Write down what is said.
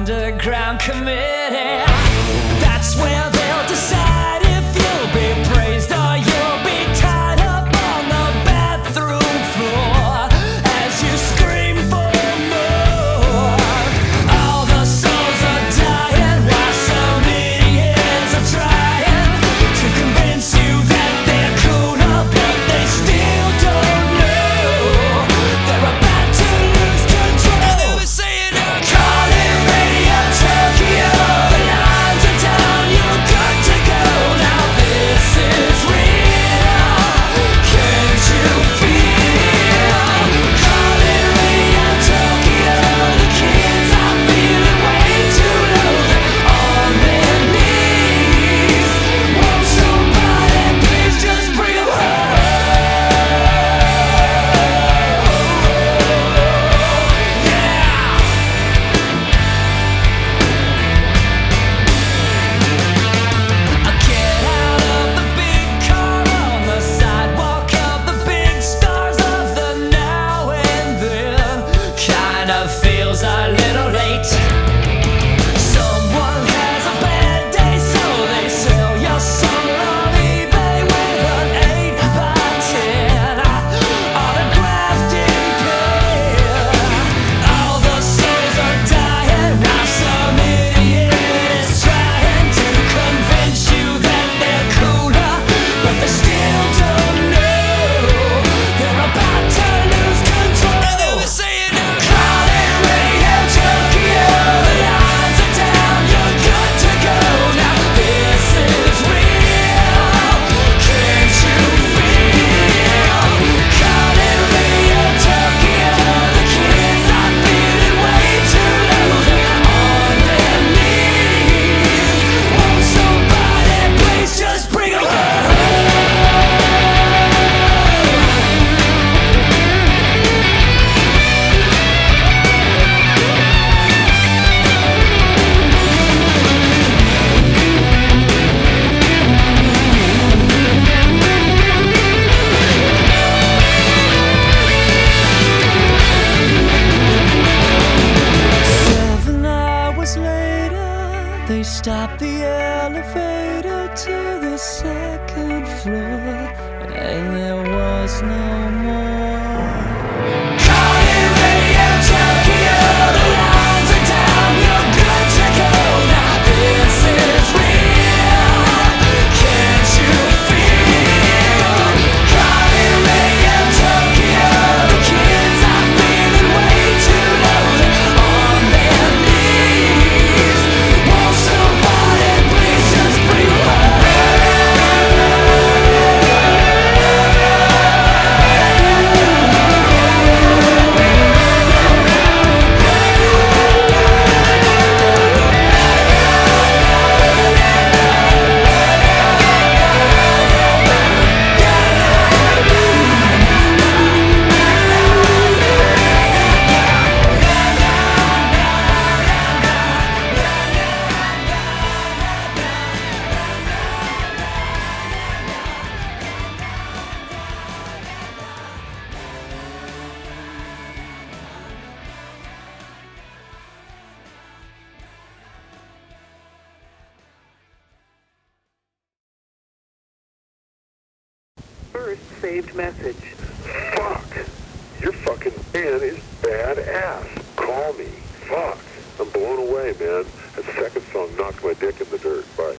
underground committee. That's where they'll decide if you'll be praised or you'll be tied up on the bathroom floor as you scream for more. All the souls are dying while some idiots are trying to convince you that they're cooler, but they still don't know they're about to lose control. And they were saying, call it Radio Tokyo, the lines are down, you're good to go. Now this is real, can't you feel? Call it Radio Tokyo, the kids are feeling way too low. They're on their knees, won't somebody please just bring 'em home? Get out of the big car on the sidewalk of the big stars of the now and then. Kind of feels a little late. Someone has a bad day, so they sell your song on eBay with an 8x10 autographed in pen. All the souls are dying while some idiot is trying to convince you that they're cooler, but they still don't know they're about to lose control. And they were saying, call it Radio Tokyo, the lines are down, you're good to go. Now this is real, can't you feel? Call it Radio Tokyo, the kids are feeling way too low. They're on their knees, won't somebody please just bring 'em home? Seven hours later, they stopped the elevator to the second floor, and there was no more. Call it Radio Tokyo, the lines are down, you're good to go. Now this is real, can't you feel? Call it Radio Tokyo, the kids are feeling way too low. They're on their knees, won't somebody please just bring 'em home? First saved message. Fuck. Your fucking band is badass. Call me. Fuck. I'm blown away, man. That second song knocked my dick in the dirt.